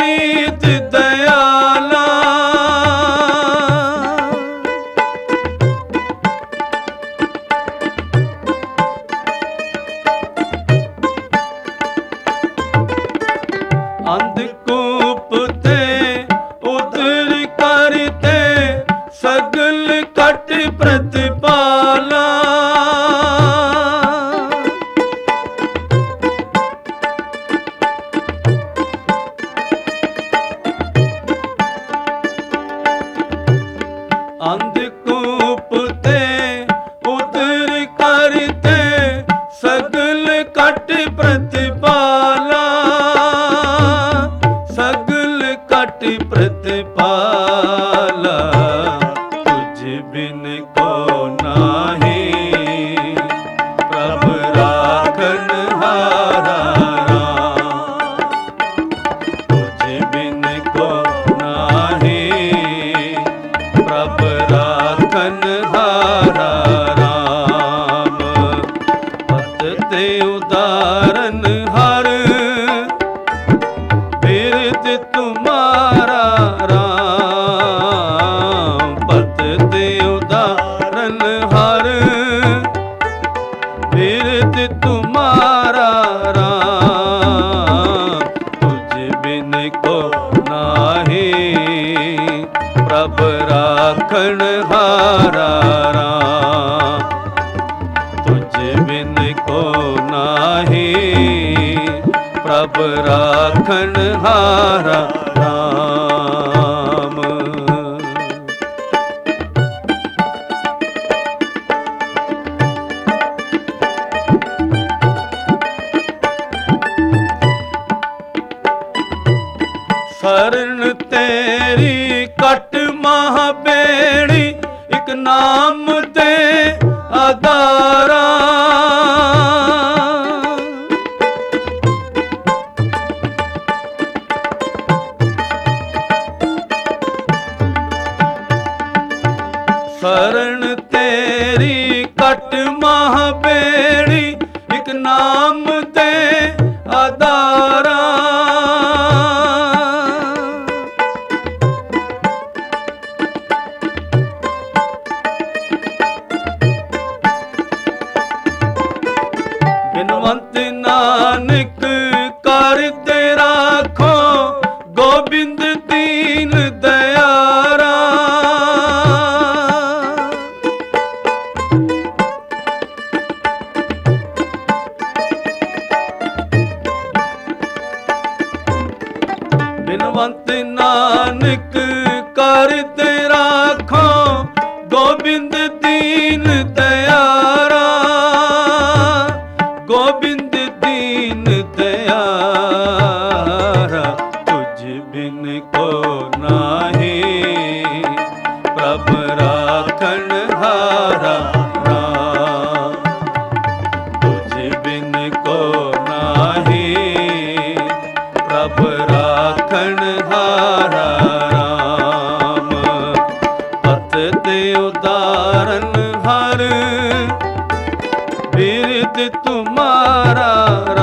ਨੀਤ ਦਇਆਲਾ। ਅੰਧਕੂਪ ਤੇ ਉਦਰ ਕਰਤੇ ਸਗਲ ਕਟ ਪ੍ਰਤਿਪਾਲਾ। ਅੰਧਕੂਪ ਤੇ ਉਦਰ ਕਰਤੇ ਸਗਲ ਕਟ ਪ੍ਰਤਿਪਾਲਾ। ਸਗਲ ਕਟ ਪ੍ਰਤਿਪਾਲਾ ਤੁਝ ਬਿਨ ਕੋ ਨਾਹੀ ਪ੍ਰਭ ਰਾਖਨ ਹਾਰਾ ਰਾਮ। ਤੁਝ ਬਿਨ ਕੋ ਨਾਹੀ ਪ੍ਰਭ ਰਾਖਨ ਹਾਰਾ ਰਾਮ। ਪਤ ਤੇ ਉਦਾਰਨ ਹਰ ਬਿਰਦ ਤੁਮਾਰਾ ਰਾਮ। ਪਤ ਤੇ ਉਦਾਰਨ ਹਰ ਬਿਰਦ ਤੁਮਾਰਾ ਰਾਮ। ਤੁਝ ਬਿਨ ਕੋ ਨਾਹੀ ਪ੍ਰਭ ਰਾਖਣ ਹਾਰਾ ਰਾਮ। ਤੁਝ ਬਿਨ ਕੋ ਨਾਹੀ ਪ੍ਰਭ ਰਾਖਣ ਹਾਰਾ ਰਾਮ। ਸਰਨ ਤੇਰੀ ਕਟ ਮਹਾ ਬੇੜੀ ਇਕ ਨਾਮ ਤੇ ਆਧਾਰਾ। ਸਰਨ ਤੇਰੀ ਕਟ ਮਹਾ ਬੇੜੀ ਇਕ ਨਾਮ ਤੇ ਆਧਾਰਾ। ਬਿਨਵੰਤ ਨਾਨਕ ਕਰਤੇ ਰਾਖੋ ਗੋਬਿੰਦ ਦੀਨ ਦਇਆਰਾ। ਬਿਨਵੰਤ ਨਾਨਕ ਕਰਤੇ ਰਾਖੋ ਗੋਬਿੰਦ ਦੀਨ ਦਇਆਰਾ। ਗੋਬਿੰਦ ਦੀਨ ਦਇਆਰਾ ਤੁਝ ਬਿਨ ਕੋ ਨਾਹੀ ਪ੍ਰਭ ਰਾਖਣ ਹਾਰਾ ਰਾਮ। ਤੁਝ ਬਿਨ ਕੋ ਨਾਹੀ ਪ੍ਰਭ ਰਾਖਣ ਹਾਰਾ ਰਾਮ। ਪਤ ਤੇ ਉਦਾਰਨ ਹਰ ਬਿਰਦ ਤੁਮਾਰਾ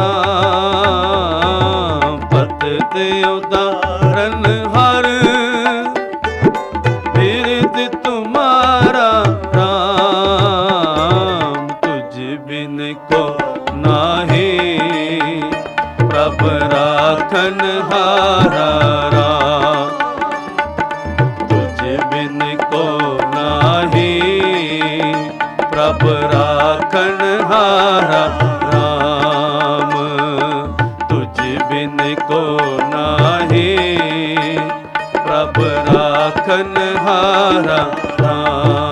ਰਾਮ। ਪਤ ਤੇ ਉਦਾਰਨ ਹਰ ਬਿਰਦ ਤੁਮਾਰਾ ਰਾਮ। ਤੁਝ ਬਿਨ ਕੋ ਨਾਹੀ ਪ੍ਰਭ ਰਾਖਨ ਹਾਰਾ ਰਾਮ। ਤੁਝ ਬਿਨ ਕੋ ਨਾਹੀ ਪ੍ਰਭ ਰਾਖਨ ਹਾਰਾ ਰਾਮ। ਤੁਝ ਬਿਨ ਕੋ ਨਾਹੀ ਪ੍ਰਭ ਰਾਖਨ ਹਾਰਾ ਰਾਮ।